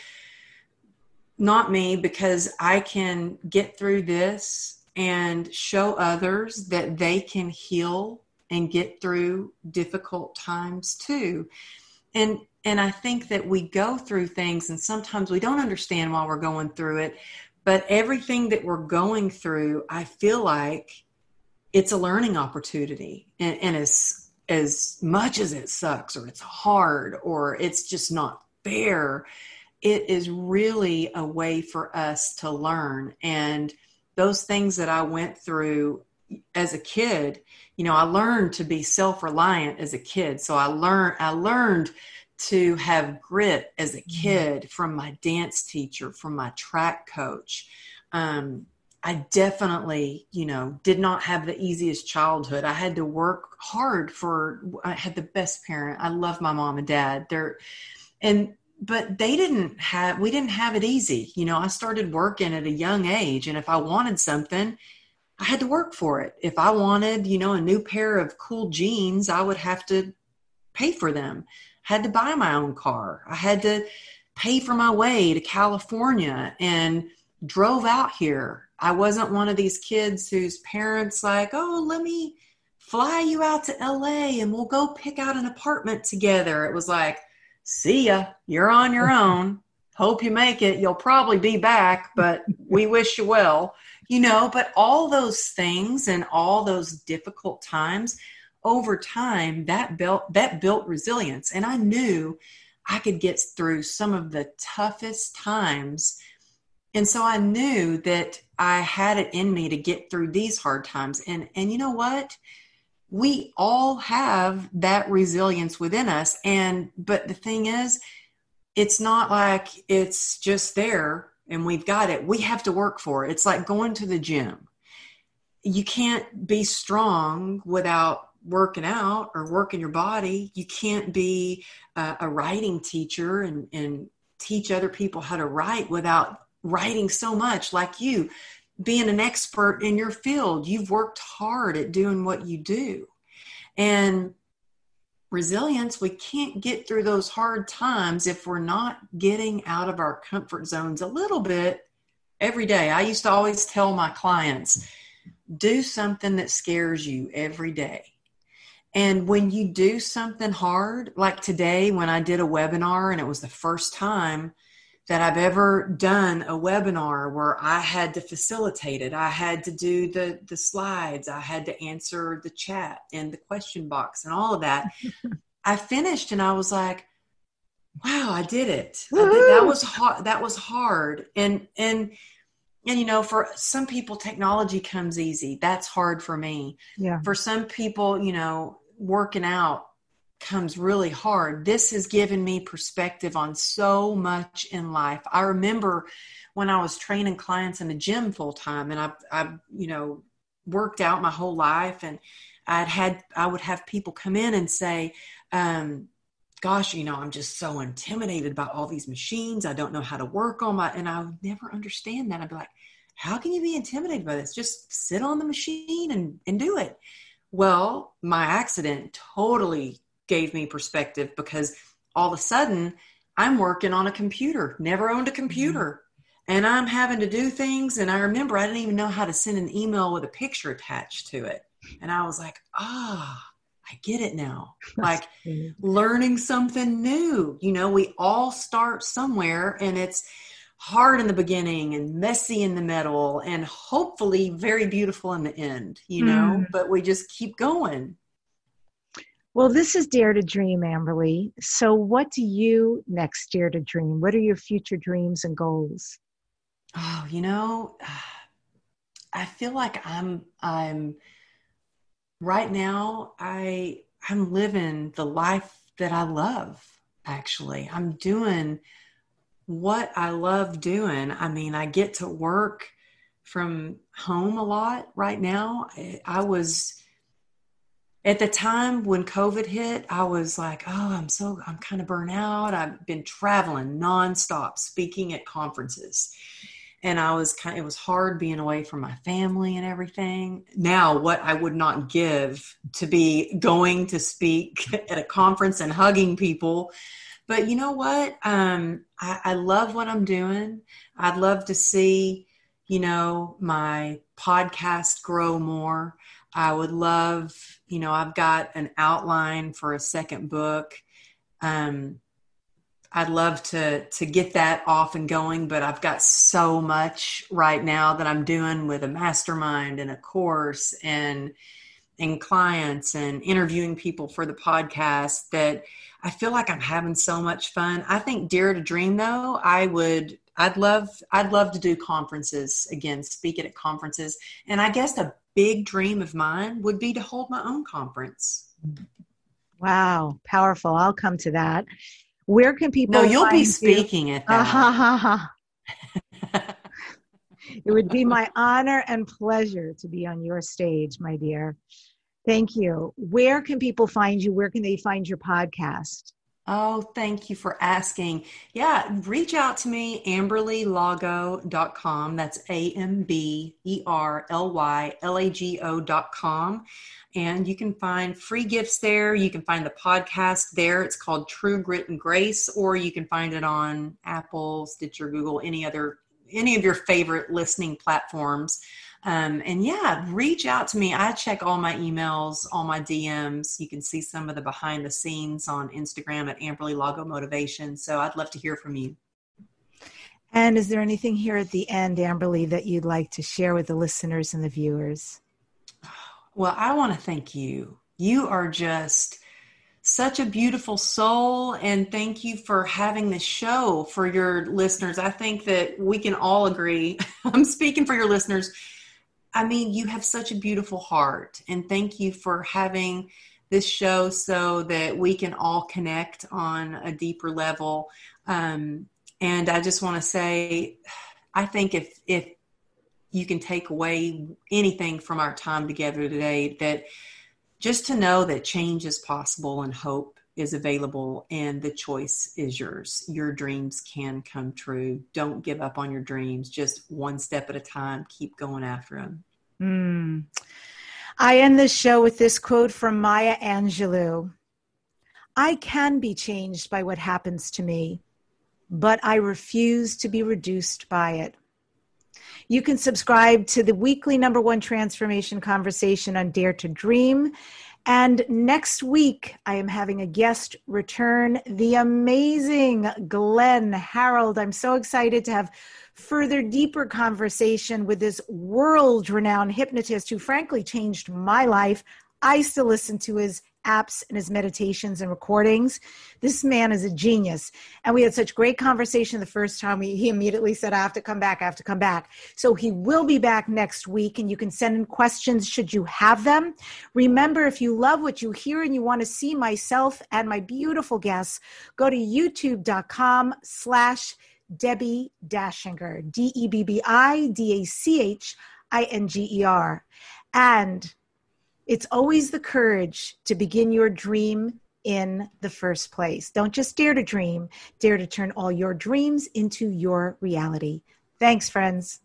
not me? Because I can get through this and show others that they can heal and get through difficult times too. And, and I think that we go through things and sometimes we don't understand why we're going through it, but everything that we're going through, I feel like it's a learning opportunity. And, and as as much as it sucks or it's hard or it's just not fair, it is really a way for us to learn. And those things that I went through as a kid, you know, I learned to be self-reliant as a kid. So I learned, I learned to have grit as a kid from my dance teacher, from my track coach. Um, I definitely, you know, did not have the easiest childhood. I had to work hard for, I had the best parent. I love my mom and dad. They're, and, but they didn't have, we didn't have it easy. You know, I started working at a young age, and if I wanted something, I had to work for it. If I wanted, you know, a new pair of cool jeans, I would have to pay for them. I had to buy my own car. I had to pay for my way to California and drove out here. I wasn't one of these kids whose parents like, oh, let me fly you out to L A and we'll go pick out an apartment together. It was like, see ya, you're on your own. Hope you make it. You'll probably be back, but we wish you well, you know, but all those things and all those difficult times over time, that built, that built resilience. And I knew I could get through some of the toughest times. And so I knew that I had it in me to get through these hard times. And, and you know what? We all have that resilience within us. And, but the thing is, it's not like it's just there and we've got it. We have to work for it. It's like going to the gym. You can't be strong without working out or working your body. You can't be a, a writing teacher and, and teach other people how to write without writing so much. Like you being an expert in your field, you've worked hard at doing what you do. And resilience, we can't get through those hard times if we're not getting out of our comfort zones a little bit every day. I used to always tell my clients, do something that scares you every day. And when you do something hard, like today when I did a webinar and it was the first time that I've ever done a webinar where I had to facilitate it. I had to do the, the slides. I had to answer the chat and the question box and all of that. I finished and I was like, wow, I did it. I did, that was hard. That was hard. And, and, and, you know, for some people, technology comes easy. That's hard for me. Yeah. For some people, you know, working out comes really hard. This has given me perspective on so much in life. I remember when I was training clients in the gym full time, and I, I, you know, worked out my whole life, and I'd had, I would have people come in and say, um, gosh, you know, I'm just so intimidated by all these machines. I don't know how to work on my, and I would never understand that. I'd be like, how can you be intimidated by this? Just sit on the machine and, and do it. Well, my accident totally gave me perspective, because all of a sudden I'm working on a computer, never owned a computer, and I'm having to do things. And I remember I didn't even know how to send an email with a picture attached to it. And I was like, ah, I get it now. Like learning something new. You know, we all start somewhere, and it's hard in the beginning and messy in the middle and hopefully very beautiful in the end, you know, mm. but we just keep going. Well, this is Dare to Dream, Amberly. So what do you next dare to dream? What are your future dreams and goals? Oh, you know, I feel like I'm, I'm right now, I, I'm living the life that I love. Actually, I'm doing what I love doing. I mean, I get to work from home a lot right now. I, I was, at the time when COVID hit, I was like, oh, I'm so, I'm kind of burnt out. I've been traveling nonstop, speaking at conferences. And I was kind of, it was hard being away from my family and everything. Now, what I would not give to be going to speak at a conference and hugging people. But you know what? Um, I, I love what I'm doing. I'd love to see, you know, my podcast grow more. I would love, you know, I've got an outline for a second book. Um, I'd love to, to get that off and going, but I've got so much right now that I'm doing with a mastermind and a course and, and clients and interviewing people for the podcast that I feel like I'm having so much fun. I think Dare to Dream though, I would, I'd love, I'd love to do conferences again, speak at conferences. And I guess a big dream of mine would be to hold my own conference. Wow. Powerful. I'll come to that. Where can people No, you'll find be speaking you? at that. Uh-huh. It would be my honor and pleasure to be on your stage, my dear. Thank you. Where can people find you? Where can they find your podcast? Oh, thank you for asking. Yeah, reach out to me, amberly lago dot com. That's A M B E R L Y L A G O dot com. And you can find free gifts there. You can find the podcast there. It's called True Grit and Grace, or you can find it on Apple, Stitcher, Google, any other, any of your favorite listening platforms. Um, and yeah, reach out to me. I check all my emails, all my D Ms. You can see some of the behind the scenes on Instagram at Amberly Lago Motivation. So I'd love to hear from you. And is there anything here at the end, Amberly, that you'd like to share with the listeners and the viewers? Well, I want to thank you. You are just such a beautiful soul. And thank you for having this show for your listeners. I think that we can all agree. I'm speaking for your listeners. I mean, you have such a beautiful heart, and thank you for having this show so that we can all connect on a deeper level. Um, and I just want to say, I think if, if you can take away anything from our time together today, that just to know that change is possible and hope is available and the choice is yours. Your dreams can come true. Don't give up on your dreams. Just one step at a time. Keep going after them. Mm. I end this show with this quote from Maya Angelou. I can be changed by what happens to me, but I refuse to be reduced by it. You can subscribe to the weekly number one transformation conversation on Dare to Dream And next week, I am having a guest return, the amazing Glenn Harold. I'm so excited to have further, deeper conversation with this world-renowned hypnotist who frankly changed my life. I still listen to his apps and his meditations and recordings. This man is a genius. And we had such great conversation the first time. He, he immediately said, I have to come back, I have to come back. So he will be back next week, and you can send in questions should you have them. Remember, if you love what you hear and you want to see myself and my beautiful guests, go to youtube.com slash Debbie Dachinger, D E B B I D A C H I N G E R. And it's always the courage to begin your dream in the first place. Don't just dare to dream, dare to turn all your dreams into your reality. Thanks, friends.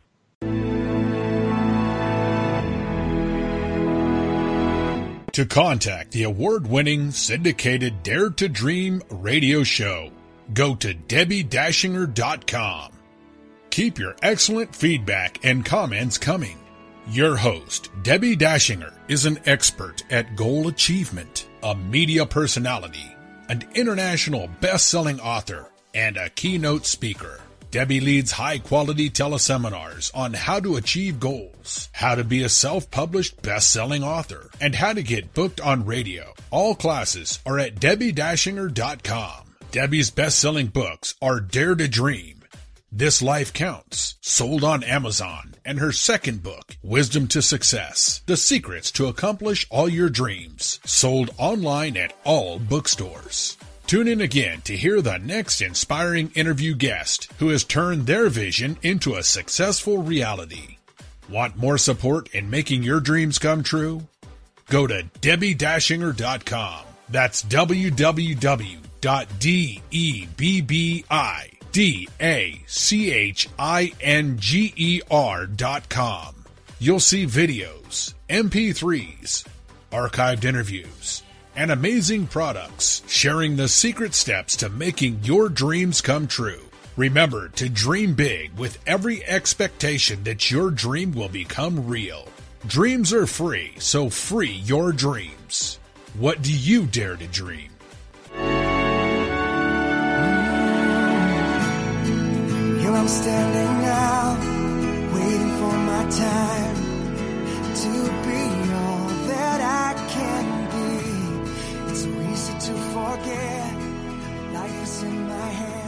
To contact the award-winning syndicated Dare to Dream radio show, go to Debbie Dachinger dot com. Keep your excellent feedback and comments coming. Your host, Debbie Dachinger, is an expert at goal achievement, a media personality, an international best-selling author, and a keynote speaker. Debbie leads high-quality teleseminars on how to achieve goals, how to be a self-published best-selling author, and how to get booked on radio. All classes are at Debbie Dachinger dot com. Debbie's best-selling books are Dare to Dream, This Life Counts, sold on Amazon, and her second book, Wisdom to Success, The Secrets to Accomplish All Your Dreams, sold online at all bookstores. Tune in again to hear the next inspiring interview guest who has turned their vision into a successful reality. Want more support in making your dreams come true? Go to Debbie Dachinger dot com. That's w w w dot debbie D A C H I N G E R dot com. You'll see videos, M P threes, archived interviews, and amazing products sharing the secret steps to making your dreams come true. Remember to dream big with every expectation that your dream will become real. Dreams are free, so free your dreams. What do you dare to dream? Here I'm standing now, waiting for my time to be all that I can be. It's so easy to forget, life is in my hands.